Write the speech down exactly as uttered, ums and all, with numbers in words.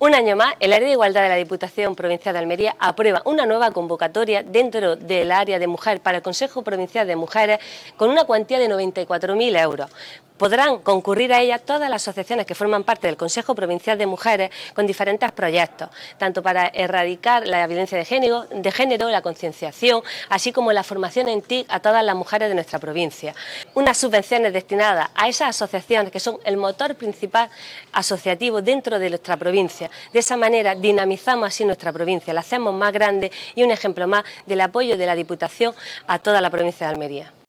Un año más, el área de igualdad de la Diputación Provincial de Almería aprueba una nueva convocatoria dentro del área de mujer para el Consejo Provincial de Mujeres con una cuantía de noventa y cuatro mil euros. Podrán concurrir a ella todas las asociaciones que forman parte del Consejo Provincial de Mujeres con diferentes proyectos, tanto para erradicar la violencia de género, de género la concienciación, así como la formación en T I C a todas las mujeres de nuestra provincia. Unas subvenciones destinadas a esas asociaciones que son el motor principal asociativo dentro de nuestra provincia. De esa manera dinamizamos así nuestra provincia, la hacemos más grande y un ejemplo más del apoyo de la Diputación a toda la provincia de Almería.